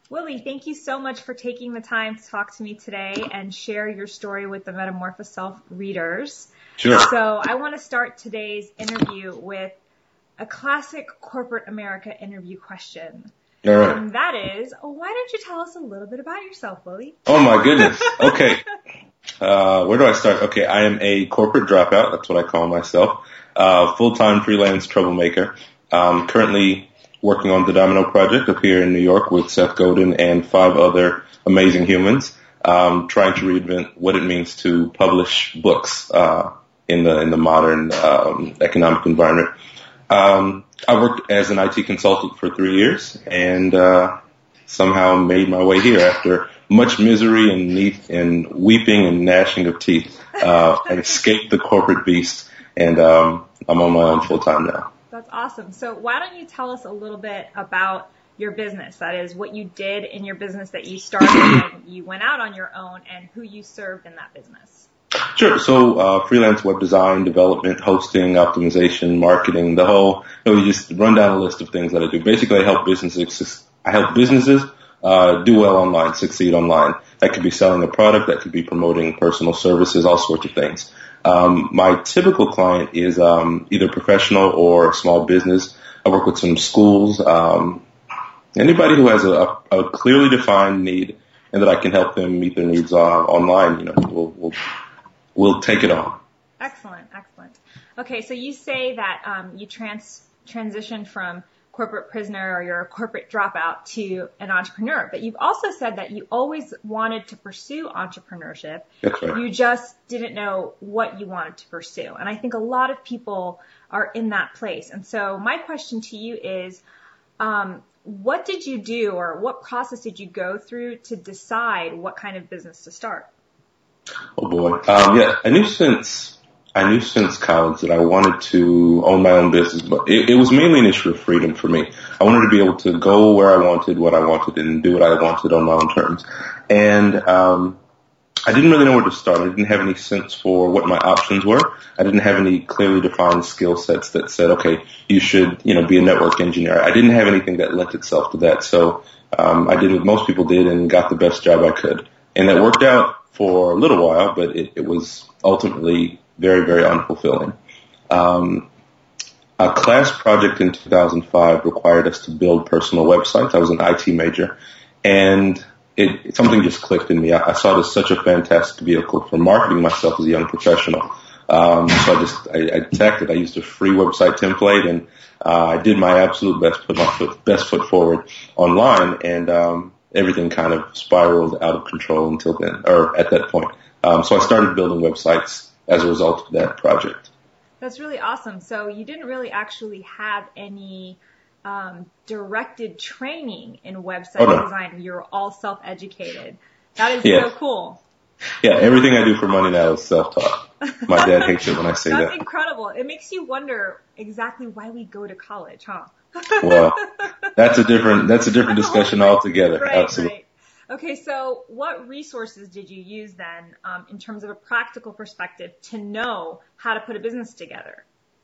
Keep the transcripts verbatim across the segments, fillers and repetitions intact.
Willie, thank you so much for taking the time to talk to me today and share your story with the Metamorphosis Self readers. Sure. So I want to start today's interview with a classic corporate America interview question. All right. And that is, why don't you tell us a little bit about yourself, Willie? Oh my goodness. Okay. Uh, where do I start? Okay. I am a corporate dropout. That's what I call myself. Uh, full-time freelance troublemaker. Um, currently working on the Domino Project up here in New York with Seth Godin and five other amazing humans, um, trying to reinvent what it means to publish books, uh, in the, in the modern, um, economic environment. Um, I worked as an I T consultant for three years and, uh, somehow made my way here after much misery and neath and weeping and gnashing of teeth. Uh, I escaped the corporate beast and, um, I'm on my own full time now. That's awesome. So why don't you tell us a little bit about your business? That is, what you did in your business that you started and you went out on your own, and who you served in that business. Sure. So, uh, freelance web design, development, hosting, optimization, marketing, the whole, you know, you just run down a list of things that I do. Basically, I help businesses, I help businesses, uh, do well online, succeed online. That could be selling a product, that could be promoting personal services, all sorts of things. Um, my typical client is, um, either professional or small business. I work with some schools, um, anybody who has a, a clearly defined need and that I can help them meet their needs, uh, online, you know, we'll, we'll, we'll take it on. Excellent. Excellent. Okay. So you say that, um, you trans, transitioned from corporate prisoner or you're a corporate dropout to an entrepreneur, but you've also said that you always wanted to pursue entrepreneurship. That's right. You just didn't know what you wanted to pursue. And I think a lot of people are in that place. And so my question to you is, um, what did you do or what process did you go through to decide what kind of business to start? Oh boy. Um, yeah, I knew since I knew since college that I wanted to own my own business, but it, it was mainly an issue of freedom for me. I wanted to be able to go where I wanted, what I wanted, and do what I wanted on my own terms. And um, I didn't really know where to start. I didn't have any sense for what my options were. I didn't have any clearly defined skill sets that said, okay, you should, you know, be a network engineer. I didn't have anything that lent itself to that. So um, I did what most people did and got the best job I could. And that worked out for a little while, but it, it was ultimately very, very unfulfilling. Um, a class project in two thousand five required us to build personal websites. I was an I T major, and it, something just clicked in me. I, I saw it as such a fantastic vehicle for marketing myself as a young professional. Um, so I just, I, I attacked it. I used a free website template, and uh, I did my absolute best, put my foot, best foot forward online, and um, everything kind of spiraled out of control until then, or at that point. Um, so I started building websites as a result of that project. That's really awesome. So you didn't really actually have any um, directed training in website oh, no. design. You're all self-educated. That is yeah. so cool. Yeah, everything I do for money now is self-taught. My dad hates it when I say That's that. That's incredible. It makes you wonder exactly why we go to college, huh? Well, that's a different that's a different that's discussion a whole, altogether. Right, Absolutely. Right. Okay, so what resources did you use then, um, in terms of a practical perspective, to know how to put a business together?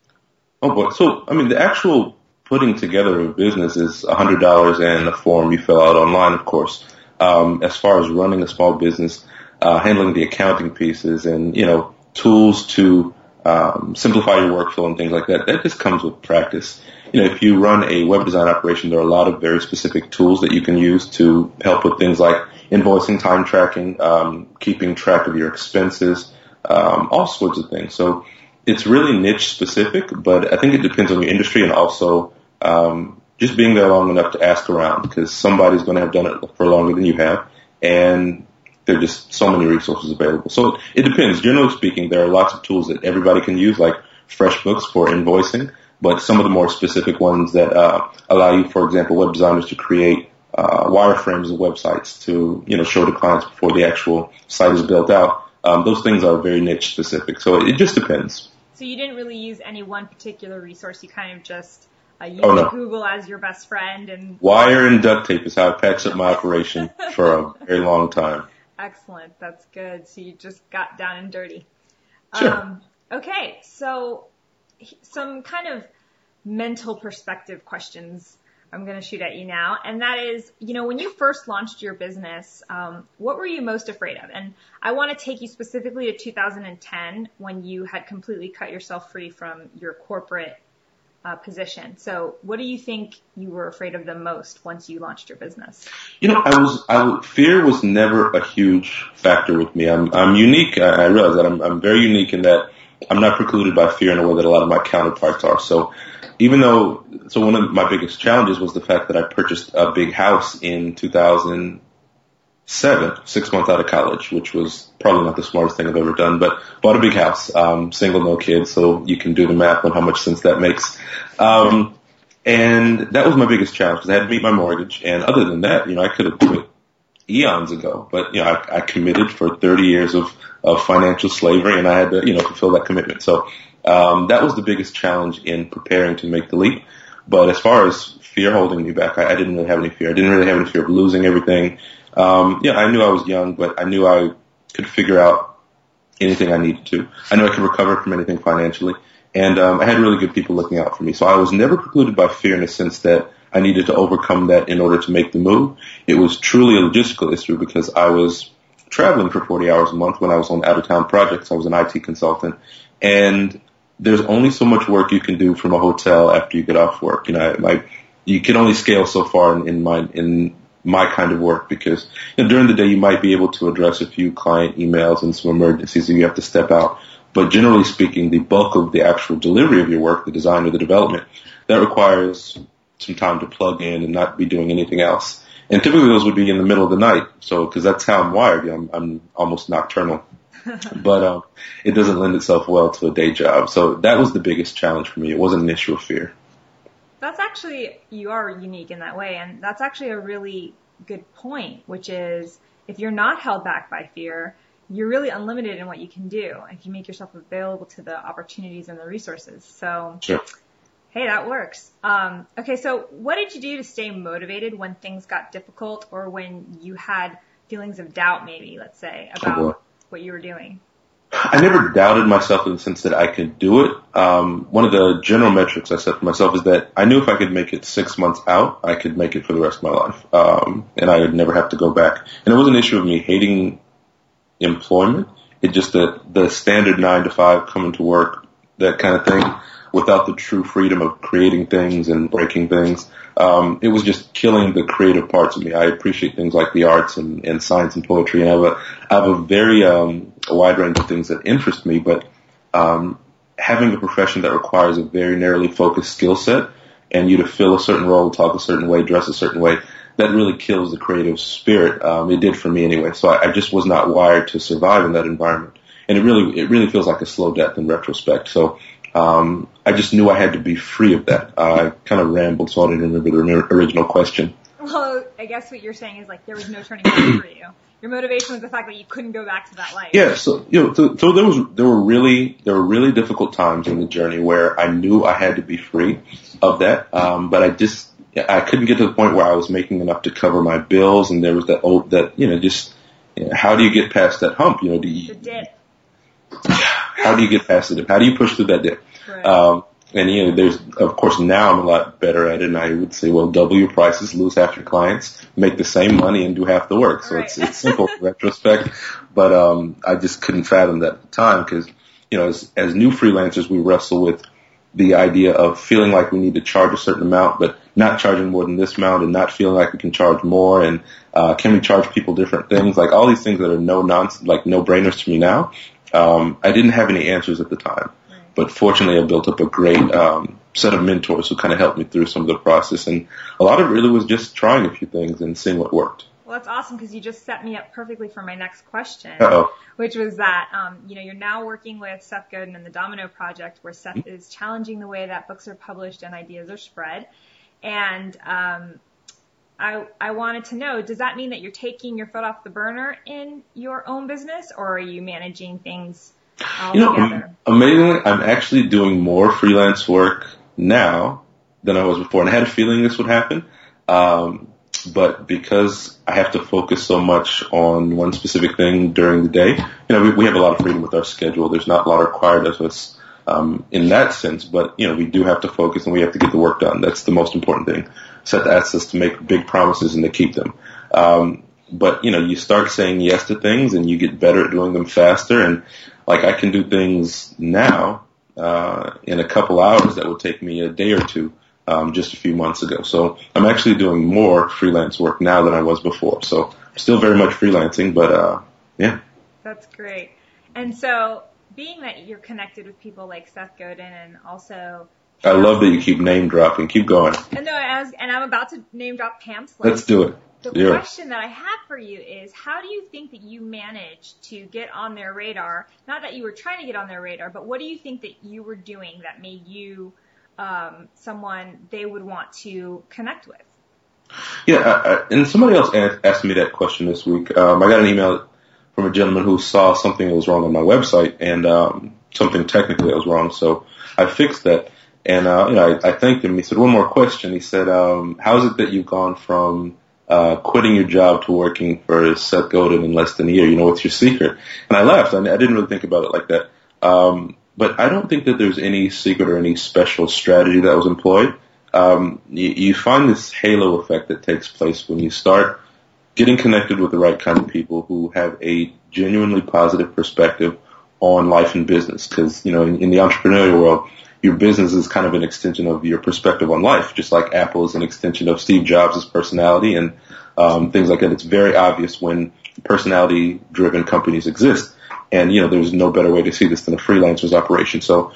Oh boy, so I mean, the actual putting together of a business is a hundred dollars and a form you fill out online, of course. Um, as far as running a small business, uh, handling the accounting pieces, and you know, tools to um, simplify your workflow and things like that, that just comes with practice. You know, if you run a web design operation, there are a lot of very specific tools that you can use to help with things like invoicing, time tracking, um, keeping track of your expenses, um, all sorts of things. So it's really niche specific, but I think it depends on your industry and also um, just being there long enough to ask around, because somebody's going to have done it for longer than you have, and there are just so many resources available. So it, it depends. Generally speaking, there are lots of tools that everybody can use, like FreshBooks for invoicing. But some of the more specific ones that uh, allow you, for example, web designers to create uh, wireframes of websites to, you know, show to clients before the actual site is built out. Um, those things are very niche specific, so it just depends. So you didn't really use any one particular resource. You kind of just uh, used oh, no. Google as your best friend, and wire and duct tape is how I patched up my operation for a very long time. Excellent, that's good. So you just got down and dirty. Sure. Um, okay, so some kind of mental perspective questions. I'm going to shoot at you now. And that is, you know, when you first launched your business, um, what were you most afraid of? And I want to take you specifically to two thousand ten when you had completely cut yourself free from your corporate uh, position. So what do you think you were afraid of the most once you launched your business? You know, I was, I, fear was never a huge factor with me. I'm, I'm unique. I, I realize that I'm, I'm very unique in that I'm not precluded by fear in a way that a lot of my counterparts are. So even though, so one of my biggest challenges was the fact that I purchased a big house in two thousand seven, six months out of college, which was probably not the smartest thing I've ever done, but bought a big house, um, single, no kids, so you can do the math on how much sense that makes. Um, and that was my biggest challenge because I had to meet my mortgage. And other than that, you know, I could have quit eons ago, but, you know, I, I committed for thirty years of, of financial slavery, and I had to, you know, fulfill that commitment. So, um, that was the biggest challenge in preparing to make the leap. But as far as fear holding me back, I, I didn't really have any fear. I didn't really have any fear of losing everything. Um, yeah, I knew I was young, but I knew I could figure out anything I needed to. I knew I could recover from anything financially. And, um, I had really good people looking out for me. So I was never precluded by fear in the sense that I needed to overcome that in order to make the move. It was truly a logistical issue because I was traveling for forty hours a month when I was on out-of-town projects. I was an I T consultant. And there's only so much work you can do from a hotel after you get off work. You know, my, you can only scale so far in, in my, in my kind of work because, you know, during the day you might be able to address a few client emails and some emergencies and you have to step out. But generally speaking, the bulk of the actual delivery of your work, the design or the development, that requires some time to plug in and not be doing anything else. And typically those would be in the middle of the night. So, cause that's how I'm wired. You know, I'm, I'm almost nocturnal. But um, it doesn't lend itself well to a day job. So that was the biggest challenge for me. It wasn't an issue of fear. That's actually, you are unique in that way. And that's actually a really good point, which is if you're not held back by fear, you're really unlimited in what you can do if you make yourself available to the opportunities and the resources. So, sure. Hey, that works. Um, okay, so what did you do to stay motivated when things got difficult or when you had feelings of doubt, maybe, let's say, about oh, what you were doing? I never doubted myself in the sense that I could do it. Um, one of the general metrics I set for myself is that I knew if I could make it six months out, I could make it for the rest of my life. Um, and I would never have to go back. And it was an issue of me hating employment. It just that the standard nine to five coming to work, that kind of thing, without the true freedom of creating things and breaking things. Um, it was just killing the creative parts of me. I appreciate things like the arts and, and science and poetry, and I have a, I have a very um, a wide range of things that interest me, but um, having a profession that requires a very narrowly focused skill set and you to fill a certain role, talk a certain way, dress a certain way, that really kills the creative spirit. Um, it did for me anyway. So I, I just was not wired to survive in that environment. And it really, it really feels like a slow death in retrospect. So Um, I just knew I had to be free of that. I kind of rambled, so I didn't remember the original question. Well, I guess what you're saying is like there was no turning point for you. Your motivation was the fact that you couldn't go back to that life. Yeah, so you know, so, so there was there were really there were really difficult times in the journey where I knew I had to be free of that, um, but I just I couldn't get to the point where I was making enough to cover my bills, and there was that old that you know just you know, how do you get past that hump? You know, do you, the dip. How do you get past the dip? How do you push through that dip? Right. Um, and you know, there's of course now I'm a lot better at it, and I would say, well, double your prices, lose half your clients, make the same money, and do half the work. So right. it's it's simple in retrospect, but um, I just couldn't fathom that at the time because you know, as as new freelancers, we wrestle with the idea of feeling like we need to charge a certain amount, but not charging more than this amount, and not feeling like we can charge more, and uh, can we charge people different things? Like all these things that are no nonsense, like no brainers to me now. Um, I didn't have any answers at the time, right. But fortunately I built up a great, um, set of mentors who kind of helped me through some of the process. And a lot of it really was just trying a few things and seeing what worked. Well, that's awesome because you just set me up perfectly for my next question, Uh-oh. which was that, um, you know, you're now working with Seth Godin and the Domino Project where Seth mm-hmm. is challenging the way that books are published and ideas are spread. And, um, I, I wanted to know, does that mean that you're taking your foot off the burner in your own business, or are you managing things all you know, together? Amazingly, I'm actually doing more freelance work now than I was before, and I had a feeling this would happen. Um, but because I have to focus so much on one specific thing during the day, you know, we, we have a lot of freedom with our schedule. There's not a lot required of us um, in that sense, but you know, we do have to focus and we have to get the work done. That's the most important thing. set the assets to make big promises and to keep them. Um, but, you know, you start saying yes to things and you get better at doing them faster. And like I can do things now uh, in a couple hours that would take me a day or two um, just a few months ago. So I'm actually doing more freelance work now than I was before. So I'm still very much freelancing, but uh, yeah. That's great. And so being that you're connected with people like Seth Godin and also I love that you keep name dropping. Keep going. And, no, as, and I'm about to name drop Pam Slick. Let's do it. The yeah. question that I have for you is, how do you think that you managed to get on their radar? Not that you were trying to get on their radar, but what do you think that you were doing that made you um, someone they would want to connect with? Yeah, I, I, and somebody else asked me that question this week. Um, I got an email from a gentleman who saw something that was wrong on my website and um, something technically that was wrong, so I fixed that. And uh, you know, I, I thanked him. He said, one more question. He said, um, how is it that you've gone from uh, quitting your job to working for Seth Godin in less than a year? You know, what's your secret? And I laughed. I, I didn't really think about it like that. Um, but I don't think that there's any secret or any special strategy that was employed. Um, you, you find this halo effect that takes place when you start getting connected with the right kind of people who have a genuinely positive perspective on life and business. Because, you know, in, in the entrepreneurial world, your business is kind of an extension of your perspective on life, just like Apple is an extension of Steve Jobs' personality and um, things like that. It's very obvious when personality-driven companies exist. And, you know, there's no better way to see this than a freelancer's operation. So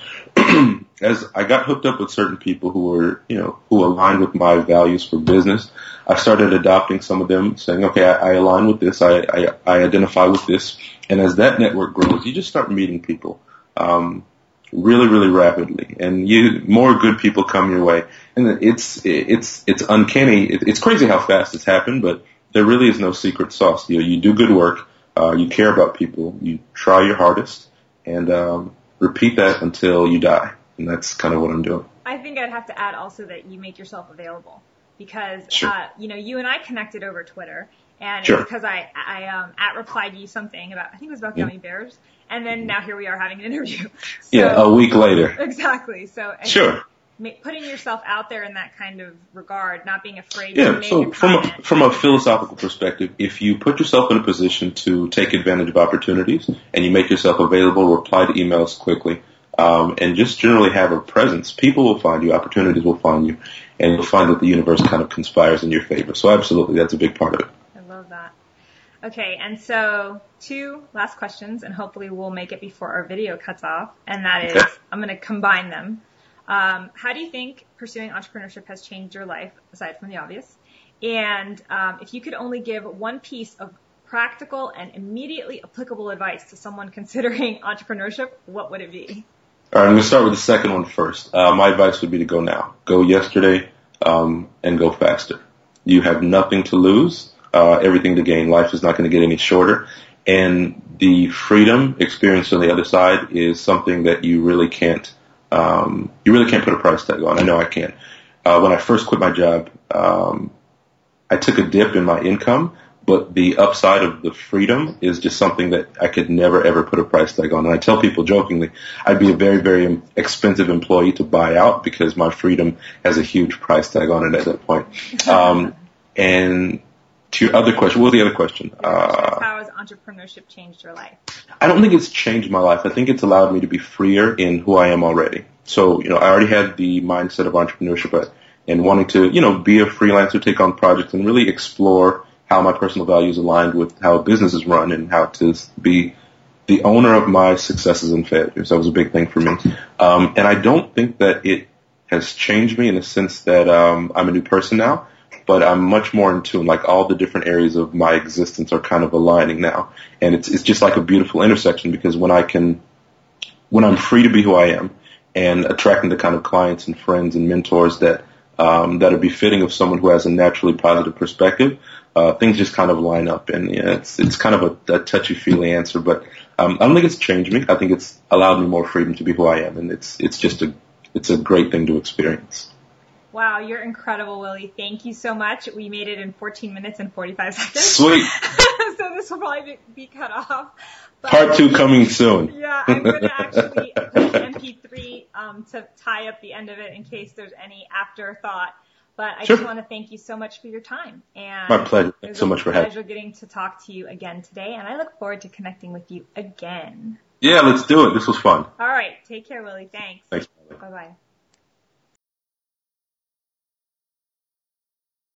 as I got hooked up with certain people who were, you know, who aligned with my values for business, I started adopting some of them, saying, okay, I, I align with this, I, I, I identify with this. And as that network grows, you just start meeting people. Um, really, really rapidly, and you more good people come your way, and it's it's it's uncanny. It's crazy how fast it's happened, but there really is no secret sauce. You know, you do good work, uh, you care about people, you try your hardest, and um, repeat that until you die, and that's kind of what I'm doing. I think I'd have to add also that you make yourself available because sure. uh, you know you and I connected over Twitter, and sure. it's because I I um, at replied you something about I think it was about gummy bears. And then now here we are having an interview. So, yeah, a week later. Exactly. So I sure. think putting yourself out there in that kind of regard, not being afraid yeah, to make so a from comment. a, from a philosophical perspective, if you put yourself in a position to take advantage of opportunities and you make yourself available, reply to emails quickly, um, and just generally have a presence, people will find you, opportunities will find you, and you'll find that the universe kind of conspires in your favor. So absolutely, that's a big part of it. I love that. Okay, and so two last questions, and hopefully we'll make it before our video cuts off, and that is, I'm going to combine them. Um, how do you think pursuing entrepreneurship has changed your life, aside from the obvious? And um, if you could only give one piece of practical and immediately applicable advice to someone considering entrepreneurship, what would it be? All right, I'm going to start with the second one first. Uh, my advice would be to go now. Go yesterday um, and go faster. You have nothing to lose. Uh, everything to gain. Life is not going to get any shorter. And the freedom experienced on the other side is something that you really can't, um, you really can't put a price tag on. I know I can't. Uh, when I first quit my job, um, I took a dip in my income, but the upside of the freedom is just something that I could never ever put a price tag on. And I tell people jokingly, I'd be a very, very expensive employee to buy out because my freedom has a huge price tag on it at that point. Um, and to your other question, what was the other question? Uh, how has entrepreneurship changed your life? I don't think it's changed my life. I think it's allowed me to be freer in who I am already. So, you know, I already had the mindset of entrepreneurship and wanting to, you know, be a freelancer, take on projects, and really explore how my personal values aligned with how a business is run and how to be the owner of my successes and failures. That was a big thing for me. Um, and I don't think that it has changed me in the sense that um, I'm a new person now. But I'm much more in tune. Like all the different areas of my existence are kind of aligning now, and it's it's just like a beautiful intersection because when I can, when I'm free to be who I am, and attracting the kind of clients and friends and mentors that um, that are befitting of someone who has a naturally positive perspective, uh, things just kind of line up. And yeah, it's it's kind of a, a touchy feely answer, but um, I don't think it's changed me. I think it's allowed me more freedom to be who I am, and it's it's just a it's a great thing to experience. Wow, you're incredible, Willie. Thank you so much. We made it in fourteen minutes and forty-five seconds. Sweet. So this will probably be, be cut off. But, Part two coming soon. Yeah, I'm going to actually put an M P three um, to tie up the end of it in case there's any afterthought. But I Sure. just want to thank you so much for your time. And My pleasure. It Thanks was so a much for having me. pleasure getting to talk to you again today, and I look forward to connecting with you again. Yeah, let's do it. This was fun. All right. Take care, Willie. Thanks. Thanks. Bye-bye.